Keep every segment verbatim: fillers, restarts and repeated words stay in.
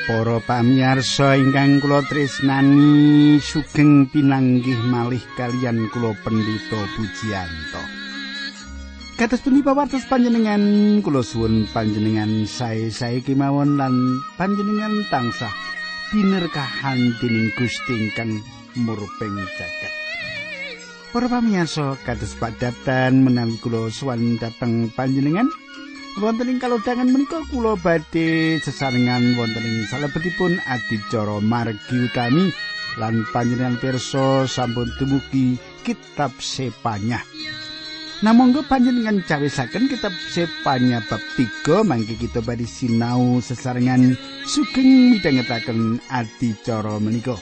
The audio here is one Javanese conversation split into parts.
Para pamirsa ingkang kula tresnani, sugeng pinanggih malih kaliyan kula Pendeta Pujiyanto. Kados punika pawartos panjenengan, kula suwun panjenengan sae-sae kemawon lan panjenengan tansah binerkahan dening Gusti ingkang murping jagat. Para pamirsa, kados padatan menawi kula sowan dhateng panjenengan wonten ing kalodhangan menika kula badhe sesarengan wonten ing salebetipun adicara margi utami lan panjenengan pirsa sampun dumugi kitab Sepanya. Namangga panjenengan cawisaken kitab Sepanya bab tiga mangke kita badhe sinau sesarengan sugeng midhangetaken adicara menika.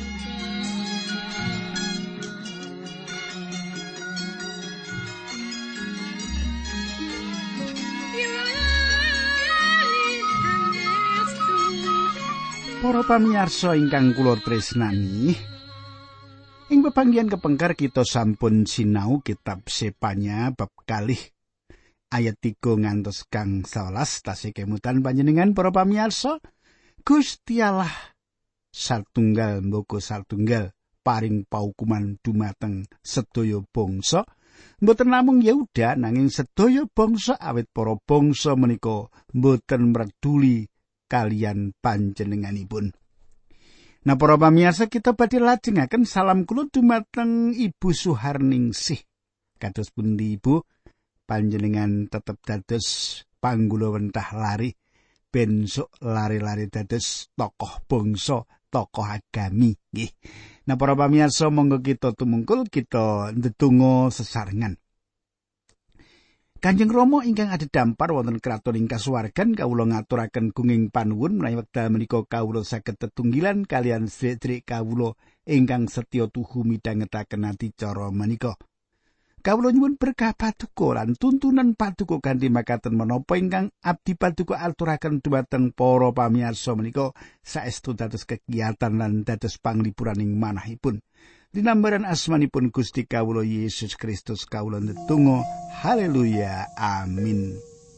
Para pamirsa ingkang kula tresnani, ing pepanggihan kepengker kita sampun sinau kitab Sepanya bab kalih ayat tiga ngantos kang sewelas tasih kemutan panjenengan para pamirsa. Gusti Allah satunggal mboko satunggal paring paukuman dumateng sedaya bangsa, mboten namung Yehuda nanging sedaya bangsa awit para bangsa menika mboten mreduli kalian panjenenganipun. Nah para pamirsa, kita badhe lajengaken salam kula dumateng Ibu Suharningsih. Kados pundi Ibu, panjenengan tetep dados panggula wentah lari ben sok lari-lari dados tokoh bangsa, tokoh agami nggih. Nah para pamirsa, monggo kita tumungkul kita ndedonga sesarengan. Kanjeng Rama ingkang adhedhampar wonten kraton ing kasuwargan, kawula ngaturaken gunging panuwun menawi wekdal menika kawula saged tetunggilan kalian sedherek kawula ingkang setya tuhu midhangetaken adicara menika. Kawula nyuwun berkah paduka lan tuntunan paduka kanthi makaten menapa ingkang abdi paduka aturaken dhumateng para pamirsa menika saestu dados kegiyatan lan dados panglipuraning manahipun. Dinambaran asmanipun Gusti kawula Yesus Kristus kawula ndedonga. Haleluya. Amin.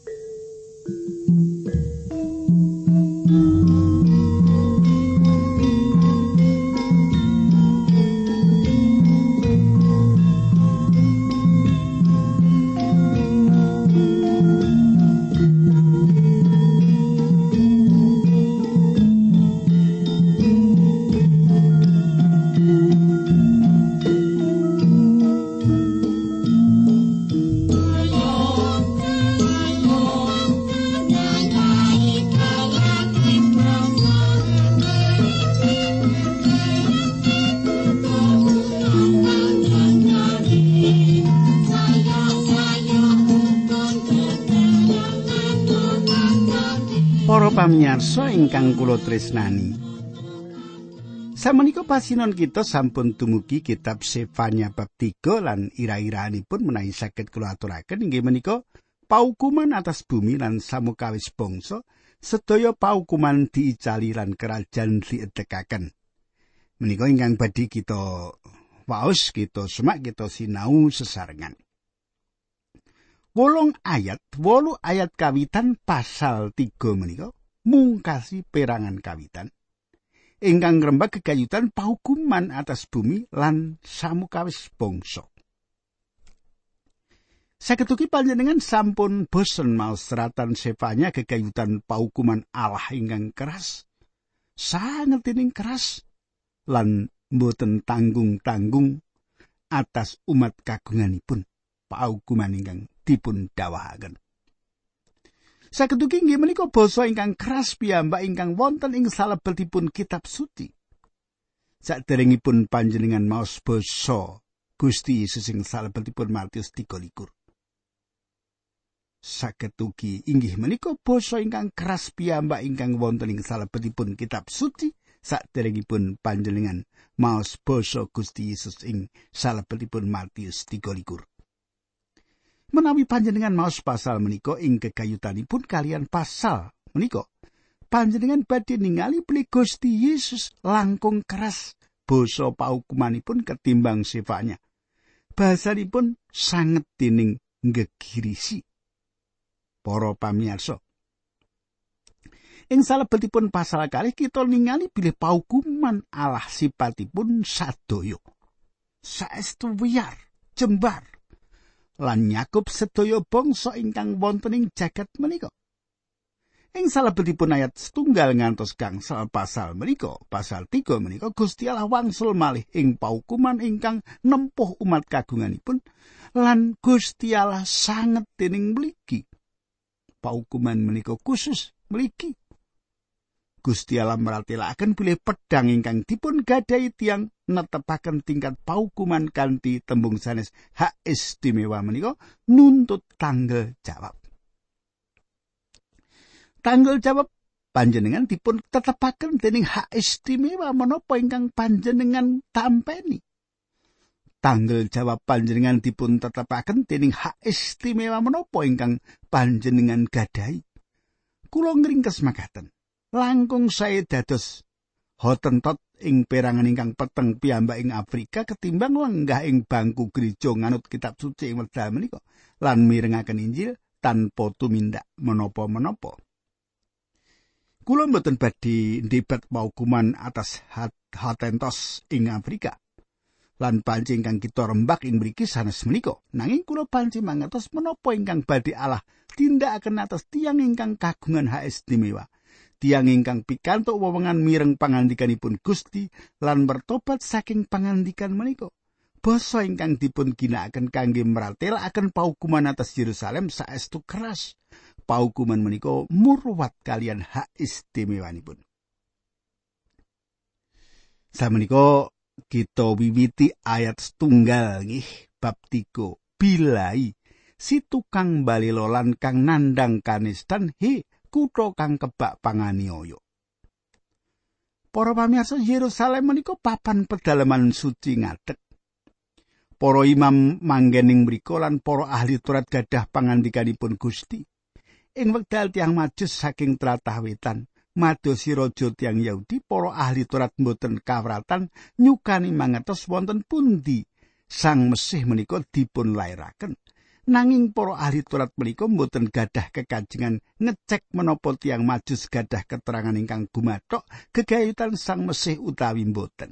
Para pamirsa ingkang kula tresnani, samenika pasinon kita sampun dumugi kitab Sepanya bab tiga lan ira-iraanipun menawi saged kula aturaken inggih menika paukuman atas bumi lan samukawis bangsa, sedaya paukuman diicali lan kerajaan diedekaken. Menika ingkang badhe kita waos, kita semak, kita sinau sesarengan. Wolung ayat, wolu ayat kawitan pasal tiga menika mungkasi perangan kawitan ingkang ngrembak gegayutan paukuman atas bumi lan samukawis bangsa. Saketuki panjenengan sampun bosen maos seratan Sepanya gegayutan paukuman Allah ingkang keras, sanget ing keras lan mboten tanggung-tanggung atas umat kagunganipun, paukuman ingkang dipun dawahaken. Saketuki inggih menika basa ingkang keras piyambak ingkang wonten ing salebetipun kitab suci. Saderengipun panjenengan maos basa Gusti Yesus ing salebetipun Matius tiga likur. Saketuki inggih menika basa ingkang keras piyambak ingkang wonten ing salebetipun kitab suci saderengipun panjenengan maos basa Gusti Yesus ing salebetipun Matius tiga likur. Menawi panjenengan maos pasal menika ing gegayutanipun kalian pasal menika, panjenengan badhe ningali bilih Gusti Yesus langkung keras basa paukumanipun ketimbang Sepanya. Basanipun sanget dening nggegirisi. Para pamirsa, Ing salebetipun pasal kalih kita ningali bilih paukuman Allah sipatipun sadaya. Saestu wiyar, jembar, lan nyakup sedaya bangsa ingkang wonten ing jagat menika. Ing salebetipun ayat setunggal ngantos gangsal pasal menika, pasal tiga menika Gusti Allah wangsul malih ing paukuman ingkang nempuh umat kagunganipun lan Gusti Allah sanget dening mligi. Paukuman menika khusus mligi. Gusti Allah maratelaken bilih pedang ingkang dipun gadahi tiyang netepaken tingkat paukuman kanthi tembung sanes hak istimewa menika nuntut tanggel jawab. Tanggel jawab panjenengan dipun tetepaken dening hak istimewa menapa ingkang panjenengan tampeni. Tanggel jawab panjenengan dipun tetepaken dening hak istimewa menapa ingkang panjenengan gadahi. Kula ngringkes makaten. Langkung sae dados Hottentot ing perangan ingkang peteng piyambak ing Afrika ketimbang lenggah ing bangku gereja nganut kitab suci ing wekdal menika lan mirengaken Injil tanpa tumindak menapa-menapa. Kula mboten badhe debat paukuman atas Hottentot ing Afrika lan panci ingkang kita rembak ing mriki sanes menika. Nanging kula panci mangertos menapa ingkang badhe Allah tindakaken atas tiyang ingkang kagungan hak istimewa. Tiyang ingkang pikantuk wewengan mireng pangandikanipun Gusti lan bertobat saking pangandikan menika. Basa ingkang dipun ginakaken kangge mratelaken paukuman atas Yerusalem saestu keras. Paukuman menika murwat kalian hak istimewanipun. Samenika kita wiwiti ayat setunggal nggih bab tiga. Bilai si tukang balelo lan kang nandang kanistan he kutha kang kebak panganiaya. Para pamirsa, Yerusalem menika papan pedalaman suci ngadeg. Para imam manggen ing mriku lan para ahli Taurat gadah pangandikanipun Gusti. Ing wekdal tiyang Majus saking tlatah wetan madosi raja tiyang Yahudi, para ahli Taurat mboten kawratan nyukani mangertos wonten pundi Sang Mesih menika dipun lairaken. Nanging para ahli Taurat menika mboten gadah kekajengan ngecek menapa tiyang Majus gadah keterangan ingkang gumathok gegayutan Sang Mesih utawi mboten.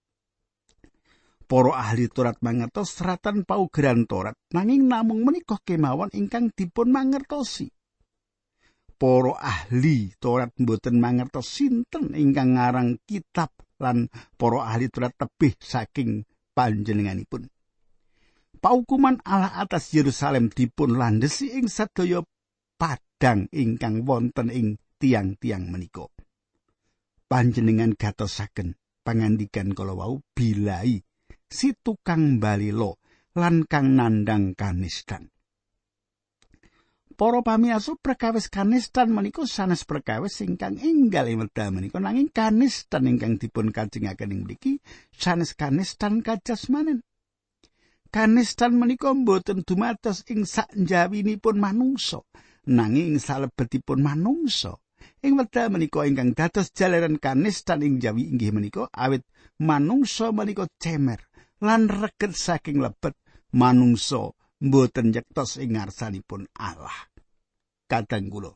Para ahli Taurat mangertos seratan paugeran Taurat, nanging namung menika kemawon ingkang dipun mangertosi. Para ahli Taurat mboten mangertos sinten ingkang ngarang kitab lan para ahli Taurat tebih saking panjenenganipun. Paukuman Allah atas Yerusalem dipun landhesi ing sadaya padang ingkang wonten ing tiang-tiang menika. Panjenengan gatosaken pangandikan kala wau bilai si tukang balelo lan kang nandang kanistan. Para pamirsa, perkawis kanistan menika sanes perkawis ingkang enggal ing wekdal menika, nanging kanistan ingkang dipun kajengaken ing mriki sanes kanistan kajasmanen. Kanistan menika mboten dumados ing saknjawinipun manungsa, nanging ing salebetipun manungsa. Ing wekdal menika ingkang dados jalaran kanistan ing jawi inggih menika awit manungsa menika cemer lan reget saking lebet manungsa mboten nyektos ing ngarsanipun Allah. Kadang kula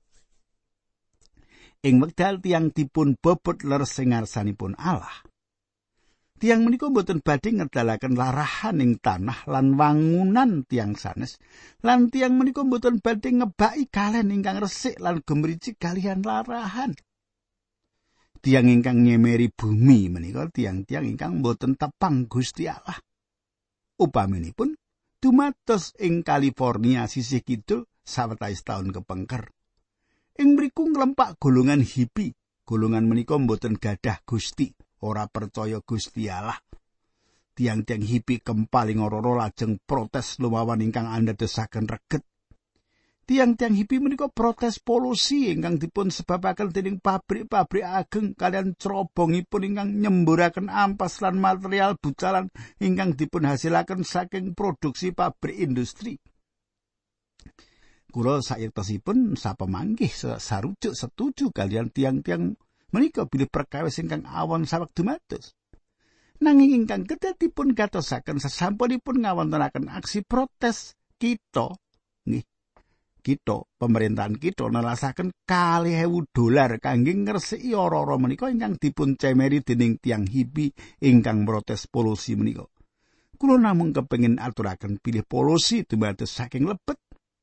ing wekdal tiyang dipun bobot leres ing ngarsanipun Allah, tiyang menika mboten badhe ngedalaken larahan ing tanah lan wangunan tiyang sanes, lan tiyang menika mboten badhe ngebaki kalen ingkang resik lan gemricik kalihan larahan. Tiyang ingkang nyemeri bumi menika tiyang-tiyang ingkang mboten tepang Gusti Allah. Upaminipun dumados ing California sisih kidul sawetawis taun kepengker. Ing mriku nglempak golongan hippie. Golongan menika mboten gadah Gusti, ora percaya Gusti Allah. Tiang-tiang hippie kempaling ora-ora lajeng protes lumawan ingkang andadosaken reget. Tiang-tiang hippie menika protes polusi ingkang dipun sebabaken dening pabrik-pabrik ageng kalian cerobongipun ingkang nyemburaken ampas lan material bucalan ingkang dipun hasilaken saking produksi pabrik industri. Kula sayektosipun sapemanggih sarujuk setuju kalian tiang-tiang menika bilih perkawis ingkang awon saweg dumados. Nanging ingkang kedah dipun gatosaken sasampunipun ngawontenaken aksi protes kita nggih Kita pemerintahan kita nelasaken kalih ewu dolar kangge ngresiki ora-ora menika ingkang dipun cemeri dening tiang hippie ingkang protes polusi menika. Kula namung kepengin aturaken pilih polusi dumados saking lebet.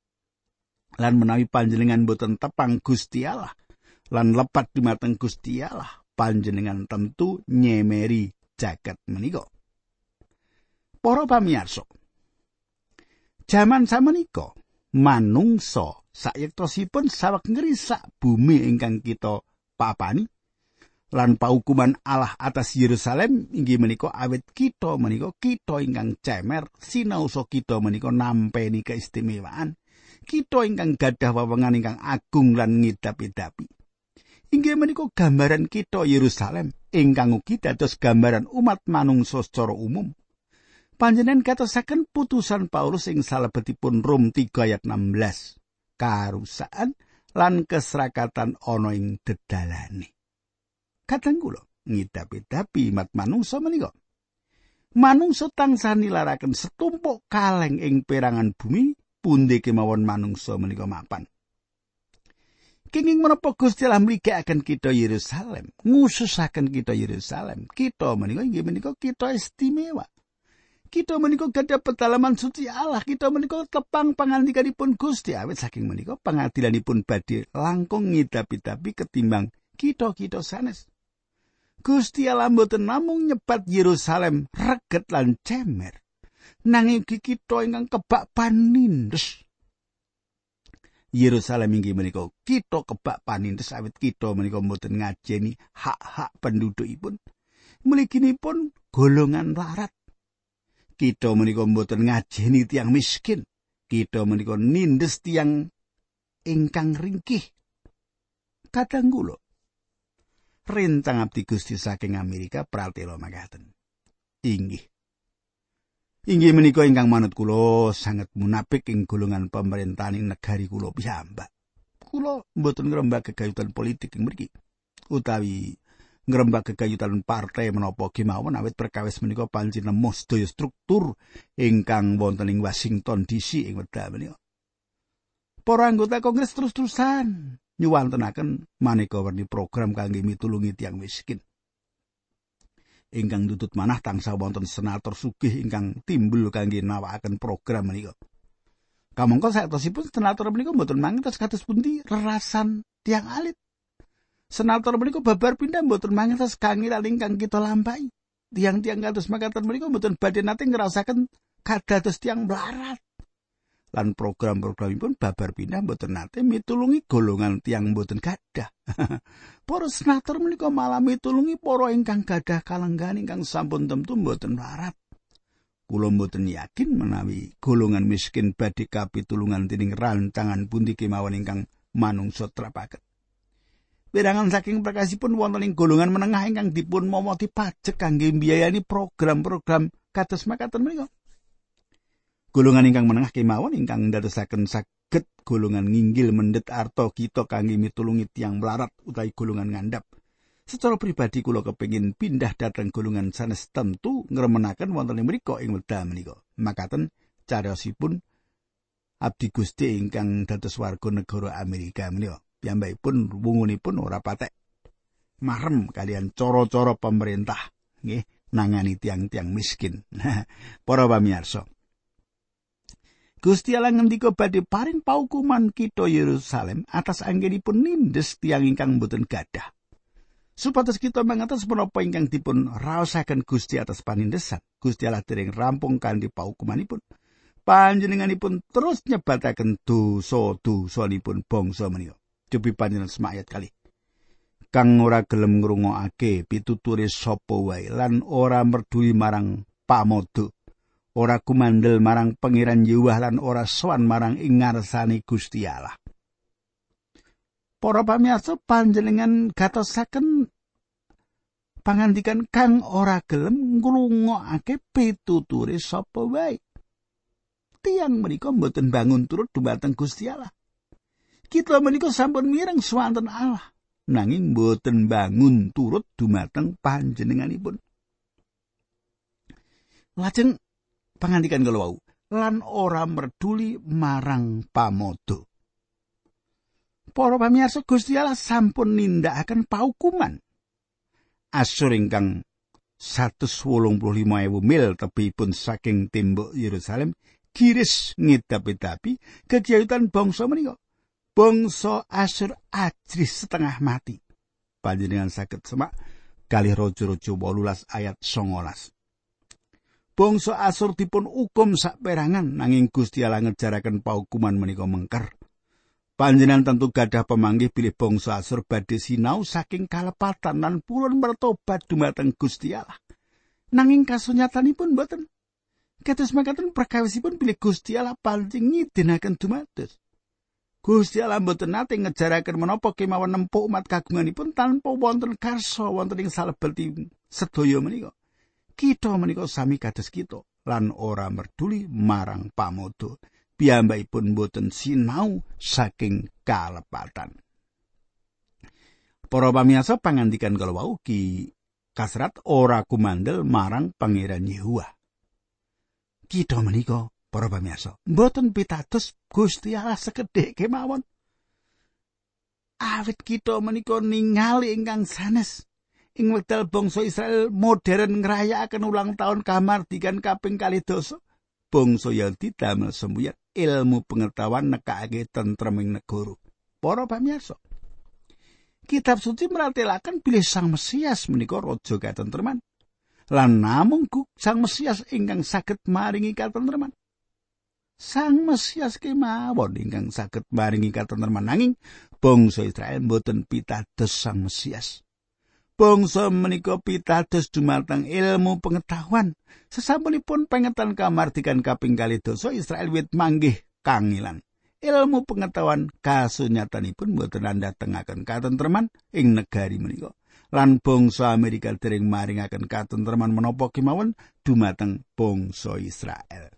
Lan menawi panjenengan boten tepang Gusti Allah lan lepat dumateng Gusti Allah, panjenengan tentu nyemeri jagat menika. Para pamirsa, jaman samenika manungsa sayektosipun saweg ngrisak bumi ingkang kita papani lan paukuman Allah atas Yerusalem inggih menika awit kita menika kita ingkang cemer sinaosa kita menika nampeni keistimewaan kita ingkang gadah wewengan ingkang agung lan ngidap-idapi. Inggih menika gambaran kita Yerusalem ingkang ugi dados gambaran umat manungsa secara umum. Panjenengan katosaken putusan Paulus ing salebetipun Rom tiga ayat enam belas. Karusaan lan kesrakatan ana ing dedalane. Kadang kula ngidap-idapi umat manungsa menika. Manungsa tansah nilaraken setumpuk kaleng ing perangan bumi pundi kemawon manungsa menika mapan. Kenging menapa Gusti Allah mligakaken kita Yerusalem, ngususaken kita Yerusalem. Kita menika inggih menika kita istimewa. Kita menika gadah pedalaman suci Allah, kita menika tepang pangandikanipun Gusti, awit saking menika pangadilanipun badhe langkung ngidap-idapi ketimbang kita-kita sanes. Gusti Allah mboten namung nyebat Yerusalem reget lan cemer, nanging kita ingkang kebak panindes. Yerusalem inggih menika kita kebak panindes awit kita menika mboten ngajeni hak-hak pendudukipun. Mliginipun golongan larat. Kita menika mboten ngajeni tiang miskin. Kita menika nindes tiang ingkang ringkih. Kadang kula rencang abdi Gusti saking Amerika pratela makaten. Inggih. Inggih menika ingkang manut kula sanget munafik ing golongan pemerintahan ing negari kula piyambak. Kula mboten ngrembak gegayutan politik ing mriki. Utawi ngrembak gegayutan partai menapa kemawon awit perkawis menika pancen nemu sedaya struktur ingkang wonten ing Washington D C ing wekdal menika. Para anggota Kongres terus-terusan nyuwantenaken maneka werni program kangge mitulungi tiyang miskin. Ingkang tutut manah tansah wonten senator sugih ingkang timbul kangge nawakaken program menika. Kamangka saktosipun senator menika mboten mangertos kados pundi rerasan tiyang alit. Senator menika babar pindah mboten mangertos kangilan ingkang kita lampahi. Tiang-tiang kados makaten menika mboten badhe nate ngrasaken kadados tiang mlarat. Lan program-programipun babar pindah mboten nate mitulungi golongan tiang mboten gadah. Para senator menika malah mitulungi para ingkang gadah kalenggan ingkang sampun temtu mboten mlarat. Kula mboten yakin menawi golongan miskin badhe kapitulungan dening rancangan pundi kemawon ingkang manungsa trapaken. Wirangan saking prakasipun wonten ing golongan menengah ingkang dipun momoti pajek kangge mbiayani program-program kados makaten menika. Golongan ingkang menengah kemawon ingkang ndadosaken saged golongan nginggil mendhet arta kita kangge mitulungi tiyang mlarat utawi golongan ngandhap. Secara pribadi kula kepengin pindah dhateng golongan sanes tentu ngremenaken wonten ing mriku ing wekdal menika. Makaten cariyosipun abdi Gusti ingkang dados warga negara Amerika menika. Piyambakipun wungunipun ora patek marem kalian cara-cara pemerintah nggih nangani tiang-tiang miskin. Para pamirsa, Gusti Allah ngendika badhe paring paukuman kita Yerusalem atas anggenipun nindes tiang ingkang boten gadah. Supados kita mangertos menapa ingkang dipun raosaken Gusti atas panindesan. Gusti Allah dereng rampung kanthi paukumanipun. Panjenenganipun terus nyebataken dosa-dosanipun bangsa menika. Cobi panjenengan semayat kali. Kang ora gelem ngrungokake pituture sapa wae lan ora merduli marang pamodo, ora kumandel marang Pangeran Yahweh lan ora sowan marang ing ngarsane Gusti Allah. Para pamirsa panjenengan gatosaken pangandikan kang ora gelem ngrungokake pituture sapa wae. Tiang menika mboten bangun turut dumateng Gusti Allah. Kita menika sampun mireng swanten Allah, nanging mboten bangun turut dumateng panjenenganipun. Lajeng pangandikan kala wau, lan ora merduli marang pamodo. Para pamirsa, Gusti Allah sampun nindakaken paukuman. Asyur ingkang satus wolung puluh lima ewu mil tebihipun saking tembok Yerusalem giris ngidap-idapi gegayutan bangsa menika. Bangsa Asyur ajris setengah mati. Panjenengan saged semak kalih Raja-raja wolulas ayat songolas. Bangsa Asyur dipun ukum saperangan nanging Gusti Allah ngejaraken paukuman menika mengker. Panjenengan tentu gadah pamanggih bilih bangsa Asyur badhe sinau saking kalepatan lan purun mertobat dumateng Gusti Allah. Nanging kasunyatanipun boten. Kados makaten perkawisipun bilih Gusti Allah pancing ngidinaken dumados. Gusti Allah mboten nate ngejaraken menapa kemawon nempuh umat kagunganipun tanpa wonten karsa wonten ing salebetipun sedaya menika. Kita menika sami kados kita lan ora merduli marang pamodo. Piyambakipun boten sinau saking kalepatan. Para pamirsa, pangandikan kala wau ki kasrat ora kumandel marang Pangeran Yehuwa. Kita menika para pamirsa boten pitados Gusti Allah sekedhik kemawon. Awit kita menika ningali ingkang sanes ing wekdal bangsa Israel modern ngrayakaken ulang tahun kamardikan kaping kalih dasa. Bangsa Yahudi damel sembuyat ilmu pengetahuan nekake tentreming negara. Para pamirsa, Kitab suci meratelaken bilih Sang Mesias menika raja katentreman. Lan namung Sang Mesias ingkang saged maringi katentreman. Sang Mesias kemawon ingkang saged maringi katentreman nanging bangsa Israel boten pitados Sang Mesias. Bangsa menika pitados dumateng ilmu pengetahuan. Sasampunipun pengetan kamardikan kaping kalih dasa Israel wit manggih kangilan. Ilmu pengetahuan kasunyatanipun boten andhatengaken katentreman ing negari menika. Lan bangsa Amerika dereng maringaken katentreman menapa kemawon dumateng bangsa Israel.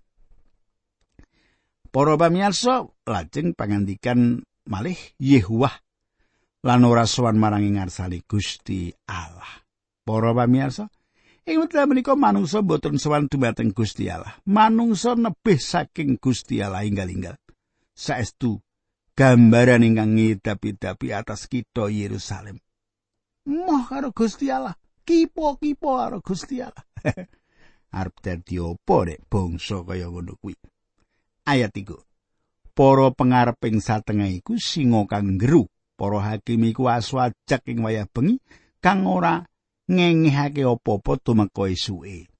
Para pamirsa, lajeng pangandikan malih Yehuwah lan ora sowan marang ngarsane Gusti Allah. Para pamirsa, ing wekdal menika manungsa boten sowan dumateng Gusti Allah. Manungsa nebih saking Gusti Allah inggal-inggal. Saestu gambaran ingkang ngidap-idapi atas kitha Yerusalem. Moh karo Gusti Allah, kipo-kipo karo Gusti Allah. Arep dadi apa nek bangsa kaya ngono kuwi? Ayat tiga. Para pengareping satengah iku singa kang nggeru. Para hakim iku aswajak ing wayah bengi kang ora ngengehake apa-apa tumeka esuke.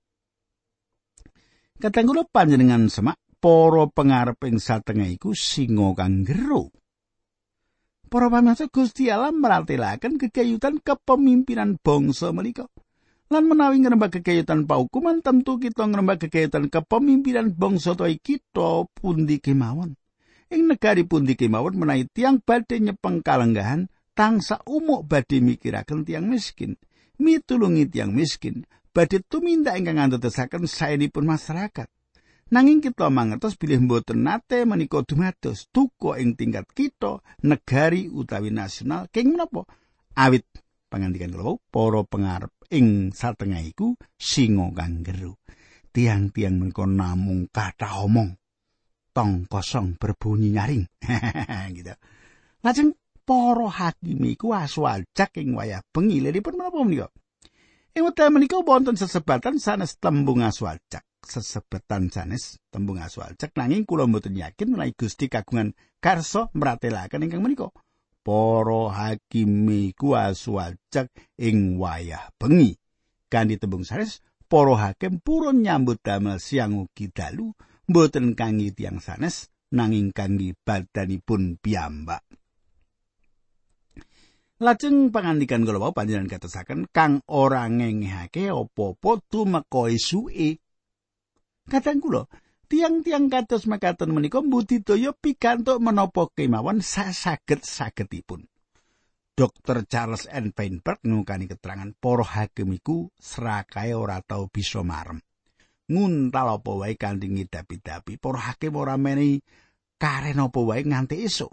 Kadang kula panjenengan semak para pengareping satengah iku singa kang nggeru. Para pamirsa, Gusti Allah meratelaken kegayutan kepemimpinan bangsa menika. Lan menawi ngrembak kegayutan paukuman, tentu kita ngrembak kegayutan kepemimpinan bangsa ta kita pundi kemawon. Ing negari pundi kemawon menawi tiyang badhe nyepeng kalenggahan, tansah umuk badhe mikiraken tiyang miskin, mitulungi tiyang miskin, badhe tumindak ingkang andadosaken saenipun masyarakat. Nanging kita mangertos bilih mboten nate menika dumados duka ing tingkat kita, negari utawi nasional. Keng menapa? Awit pangandikan kula para pengarep ing satengah iku singa kang nggeru. Tiang-tiang menika namung kathah omong. Tong kosong berbunyi nyaring. Gitu. Lajeng para hakim iku aswajak ing wayah bengi. Liripun menapa menika? Ing wekdal menika wonten sesebatan sanes tembung aswajak. Sesebatan sanes tembung aswajak nanging kula mboten yakin menawi Gusti kagungan karsa mratelaken ingkang menika. Para hakim iku aswajak ing wayah bengi. Kanthi tembung sanes para hakim purun nyambut damel siang ugi dalu. Mboten kangge tiyang sanes nanging kangge badanipun piyambak. Lajeng pangandikan kula wau panjenengan katosaken kang ora ngengehake apa-apa tumeka esuke. Kadang kula tiang-tiang kados mekaten menika mbudidaya pikantuk menapa kemawon sasaget-sagetipun. Dokter Charles N. Feinberg ngungkani keterangan para hakim iku serakae ora tau bisa marem. Nguntal apa wae kanthi ngidap-idapi, para hakim ora menehi karen apa wae nganti esuk.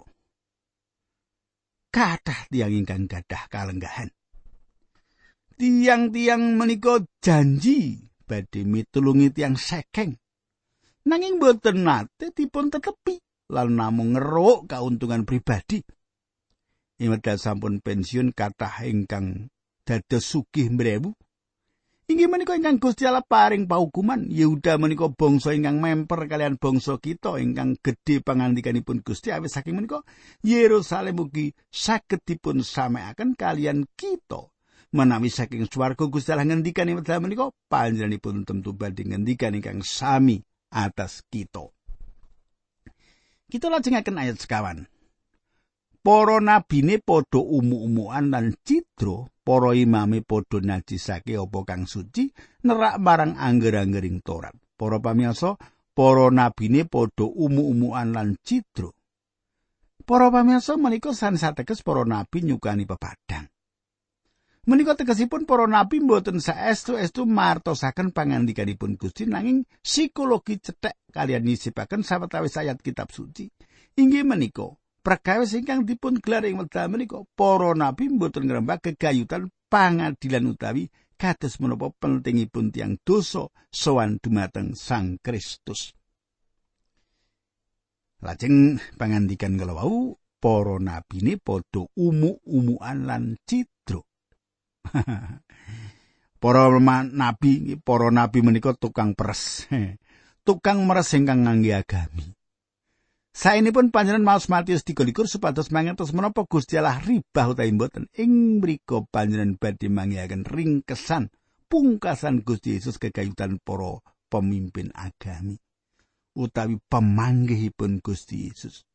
Kathah tiyang ingkang gadah kalenggahan. Tiang-tiang menika janji badhe mitulungi tiyang sekeng. Nanging boten nate dipun tetepi lan namung ngeruk kauntungan pribadi. ing wekdal sampun pensiun kathah ingkang dados sugih mbrewu. Inggih menika ingkang Gusti Allah paring paukuman. Yehuda menika bangsa ingkang memper kalian bangsa kita ingkang gedhe pangandikanipun Gusti awit saking menika Yerusalem ugi saged dipun samekaken kalian kita. Menawi saking swarga Gusti Allah ngendikan ing wekdal menika panjenenganipun tentu badhe ngendikan ingkang sami atas kita. Kita lajengaken ayat sekawan. Para nabine padha umu-umuan lan cidra, para imame padha najisake apa kang suci, nerak marang angger-anggering Torat. Para pamirsa, para nabine padha umu-umuan lan cidra. Para pamirsa menika sanes-ateges para nabi nyukani pepadang. Menika tegesipun para nabi mboten saestu-estu martosaken pangandikanipun Gusti nanging psikologi cethek kalian nyisipaken sawetawis ayat kitab suci. Inggih menika perkawis ingkang dipun gelar ing wekdal menika para nabi mboten ngrembak gegayutan pangadilan utawi kados menapa pentingipun tiang dosa sowan dumateng Sang Kristus. Lajeng pangandikan kala wau para nabine padha umu-umuan lan cidra. Para nabi, para nabi menika tukang peres. Tukang meres ingkang ngangge agami. Saenipun panjenengan maos Matius tiga likur supados mangertos menapa Gusti Allah ribah utawi mboten. Ing mriku panjenengan badhe manggihaken ringkesan pungkasan Gusti Yesus kegayutan para pemimpin agami utawi pamanggihipun Gusti Yesus.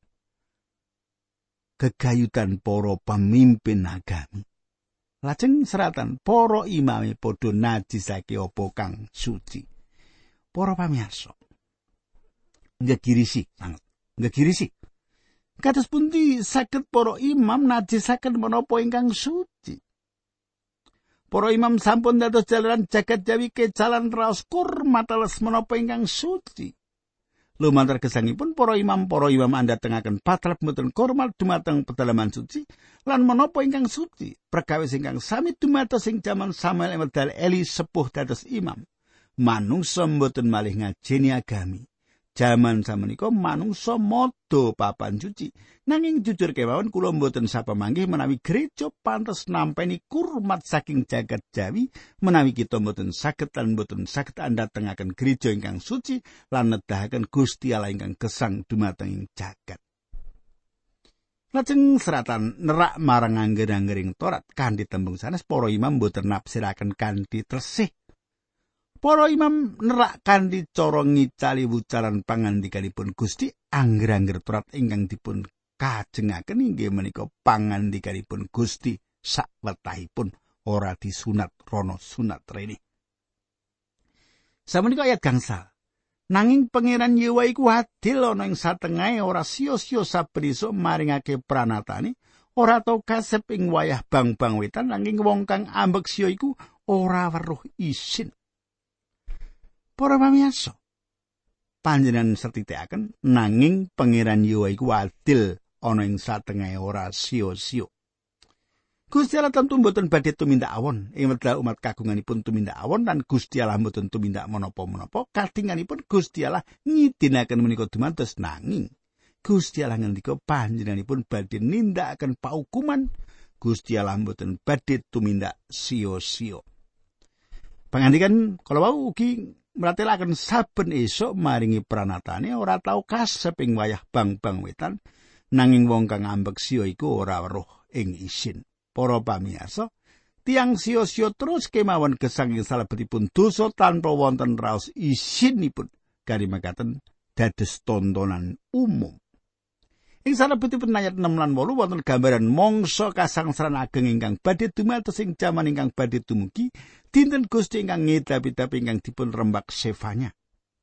Kegayutan para pemimpin agami. Lajeng seratan para imame padha najisake apa kang suci. Para pamirsa. Ngegirisi sanget. Ngegirisi. Kados pundi saged para imam najisaken menapa ingkang suci? Para imam sampun dados jalaran jagat jawi kecalan raos kurma teles menapa ingkang suci. Lumantar gesangipun para imam para imam andhatengaken patrap mboten kurma dumateng pedalaman suci lan menapa ingkang suci. Perkawis ingkang sami dumados ing jaman Samuel wekdal Eli sepuh dados imam. Manungsa mboten malih ngajeni agami. Jaman samenika manungsa modo papan suci. Nanging jujur kemawon kula mboten sapamanggih menawi gereja pantes nampeni kurmat saking jagat jawi menawi kita mboten saged lan mboten saged andhatengaken gereja ingkang suci lan nedahaken Gusti Allah ingkang gesang dumateng ing jagat. Lajeng seratan nerak marang angger-anggering Torat kanthi tembung sanes para imam mboten nafsiraken kanthi tresih. Para imam nerak kanthi cara ngicali wucaran pangandikanipun Gusti angger-angger Torat ingkang dipun kajengaken inggih menika pangandikanipun Gusti sawetahipun ora disunat rono sunat rene. Samenika ayat gangsal. Nanging pangeran Yewa iku adil ana ing satengahe ora sia-sia saben esuk maringake pranatane, ora tau kasep ing wayah bang-bang wetan nanging wong kang ambek sia iku ora weruh isin. Para pamirsa, panjenengan setitikaken nanging pangeran Yewa iku adil ana ing satengahe ora sia-sia. Gusti Allah tentu mboten badhe tumindak awon ing wekdal umat kagunganipun tumindak awon lan Gusti Allah mboten tumindak menapa-menapa katinganipun Gusti Allah ngidinaken menika dumados nanging Gusti Allah ngendika panjenenganipun badhe nindakaken paukuman. Gusti Allah mboten badhe tumindak sia-sia. Pangandikan kala wau ugi mratelaken saben esuk maringi pranatane ora tau kasep ing wayah bang-bang wetan nanging wong kang ambek sia iku ora weruh ing isin. Para pamirsa, tiang sia-sia terus kemawon gesang ing salebetipun dosa tanpa wonten raos isinipun kari makaten dados tontonan umum. Ing salebetipun ayat enam lan wolu wonten gambaran mangsa kasangsaran ageng ingkang badhe dumados ing jaman ingkang badhe dumugi dinten Gusti ingkang ngedapi-dapi ingkang dipun rembak Sefanya.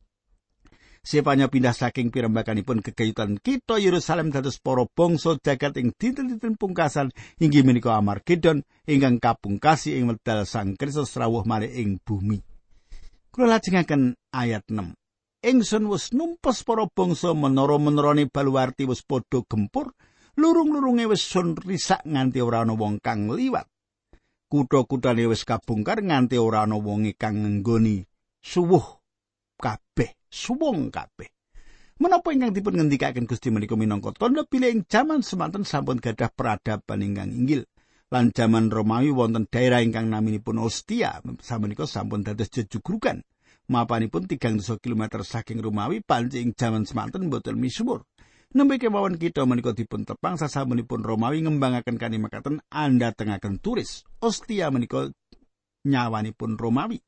Sefanya pindah saking pirembakanipun kegayutan kita Yerusalem dados para bangsa jagat ing dinten-dinten pungkasan inggih menika Amargedon ingkang kapungkasi ing wekdal Sang Kristus rawuh malih ing bumi. Kula lajengaken ayat enam. Ingsun wis numpes para bangsa menara-menarane baluwarti wis padha gempur, lurung-lurunge wis sun risak nganti ora ana wong kang liwat. Kutha-kuthane wis kabungkar nganti ora ana wong kang nggoni suwuh kabeh, suwung kabeh. Menapa ingkang dipun ngendikaken Gusti menika minangka tandha bilih ing jaman semanten sampun gadah peradaban ingkang inggil. Lan jaman Romawi wonten daerah ingkang naminipun Ostia, samenika sampun dados jejugrukan. Mapanipun tigang dasa kilometer saking Romawi, panci ing jaman semanten boten misuwur. Nembe kemawon kita menika dipun tepang sasampunipun Romawi ngembangaken kanthi makaten andhatengaken turis. Ostia menika nyawanipun Romawi.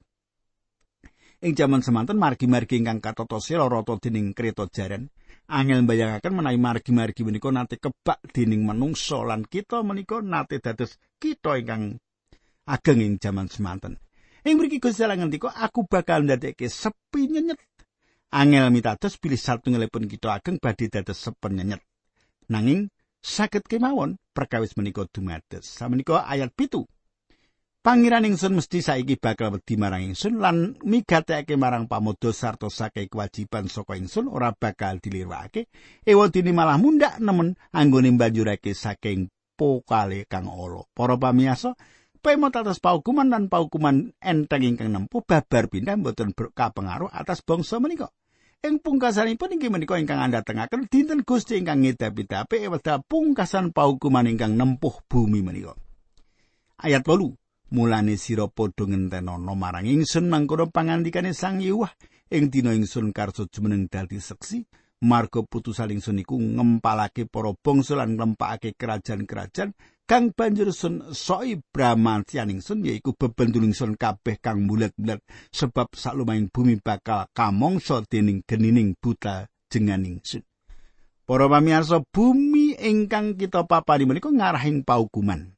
Ing jaman semanten margi-margi ingkang katata rata dening kreta jaran, angel mbayangaken menawi margi-margi menika nate kebak dening manungsa lan kita menika nate dados kita ingkang ageng ing jaman semanten. Ing mriki Gusti Allah ngendika, aku bakal ndadekke sepi nyenyet. Angel mitados bilih satunggalipun kita ageng badhe dados sepen nyenyet. Nanging saged kemawon perkawis menika dumados. Samenika ayat pitu. Pangeran ingsun mesti saiki bakal wedi marang ingsun lan migatekake marang pamodo sarta saking kewajiban saka ingsun ora bakal dilirwakake. Ewadene malah mundhak nemen anggone mbanjurake saking pokale kang ala. Para pamiyasa, pemot atas paukuman lan paukuman enteng ingkang nempuh babar pindah mboten kapengaruh atas bangsa menika. Ing pungkasanipun inggih menika ingkang andhatengaken dinten Gusti ingkang ngedap-edapi wedal pungkasan paukuman ingkang nempuh bumi menika. Ayat wolu. Mulane sira padha ngentenana marang ingsun mangkono pangandikane Sang Yewah ing dina ingsun karsa jumeneng dadi seksi marga putusan ingsun iku ngempalake para bangsa lan nglempakake kerajaan-kerajaan kang banjur sun soi bramantian ingsun yaiku bebendul ingsun kabeh kang bulat-bulat sebab salumahing bumi bakal kamangsa dening genining buta jengan ingsun. Para pamirsa, bumi ingkang kita papani menika ngarahing paukuman.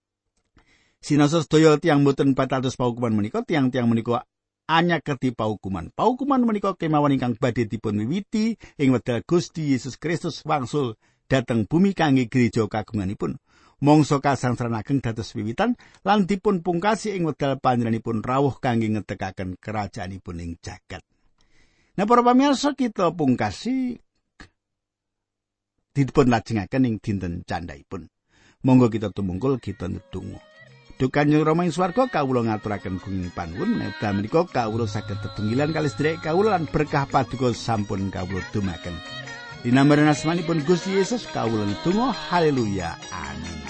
Sinasa sedaya tiyang boten patados paukuman menika, tiang-tiang menika anyaketi paukuman. Paukuman menika kemawon ingkang badhe dipun wiwiti ing wekdal Gusti Yesus Kristus wangsul dhateng bumi kangge gereja kagunganipun. Mangsa kasangsran ageng dados wiwitan lan dipun pungkasi ing wekdal panjenenganipun rawuh kangge ngetekaken kerajaanipun ing jagat. Nah, para pamirsa, kita pungkasi dipun lajengaken ing dinten candhaipun. Monggo kita tumungkul kita ndedonga. Duh Kanjeng Rama ing swarga, kawula ngaturaken gunging panuwun nedha menika kawula saged tetunggilan kalih sedherek kawula lan berkah paduka sampun kawula dumaken. Dinambaran asmanipun Gusti Yesus kawula ndedonga, haleluya, amin.